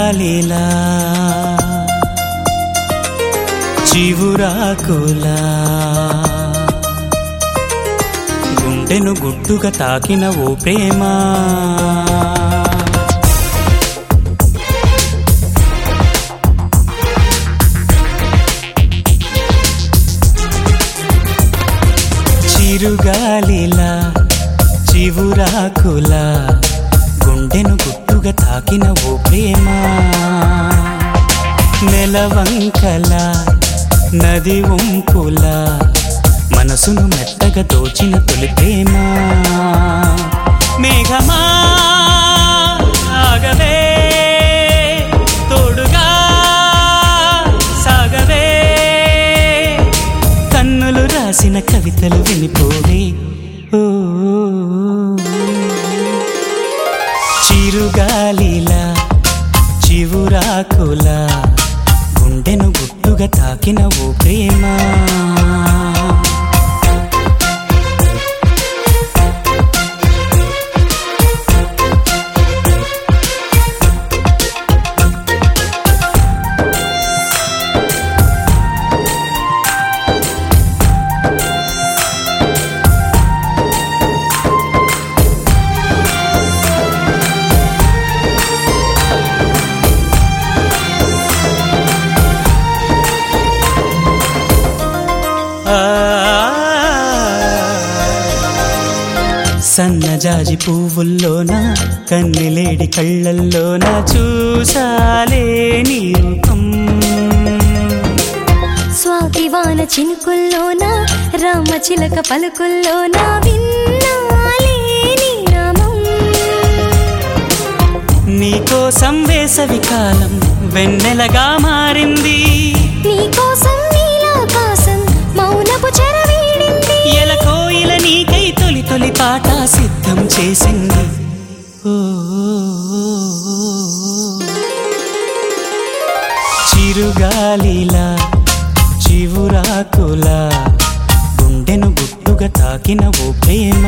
చిరుగాలిలా చివురాకులా గుండెను గుట్టుగా తాకిన ఓ ప్రేమ చిరుగాలిలా చివురాకులా గుండెను గుట్టుగా తాకిన ఓ ప్రేమ నెలవంకలా నది వంపులా మనసును మెత్తగా దోచిన తొలి ప్రేమ మేఘమా ఆగవే తోడుగా సాగవే కన్నులు రాసిన కవితలు వినిపోవే ఓ చిరుగాలిలా చివురాకులా గుండెను గుట్టుగా తాకిన ఓ ప్రేమ సన్నజాజి పువ్వుల్లోన కన్నెలేడి కళ్ళల్లోన చూసాలే నీ రూపం స్వాతివాన చినుకుల్లోన రామచిలక పలుకుల్లోన విన్నాలే నీ నామం నీకోసం వేసవి కాలం వెన్నెలగా మారింది నీకోసం నీలాకాశం మౌనపు చెరవీడింది ఎలకోయిల నీకై తొలి తొలి పాట సిద్ధం చేసింది ఓ చిరుగాలిలా చివురాకులా గుండెను గుట్టుగా తాకిన ఓ ప్రేమ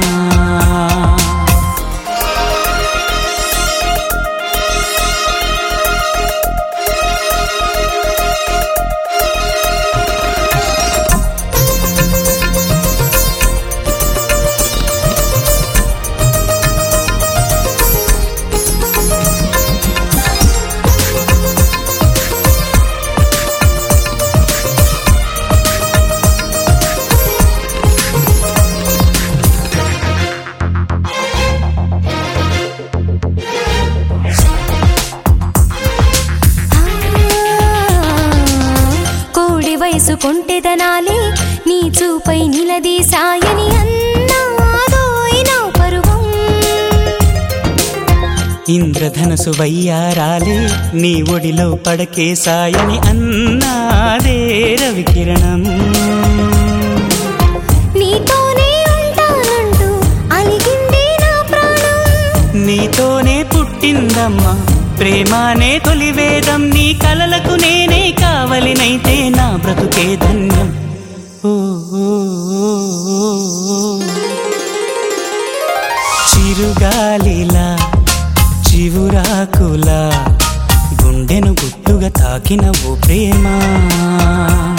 వయసుకొంటెదనాలే నీ చూపై నిలదీసాయని అన్నాదోయినా పరువం ఇంద్రధనసు వయ్యారాలే నీ ఒడిలో పడకేసాయని అన్నాదే రవికిరణం నీతోనే ఉంటానంటూ అలిగిందే నా ప్రాణం నీతోనే పుట్టిందమ్మా ప్రేమానే తొలివేదం నీ కలలకు నేనే కావలినైతే నా బ్రతుకే ధన్యం ఓ చిరుగాలిలా చివురాకులా గుండెను గుట్టుగా తాకిన ఓ ప్రేమ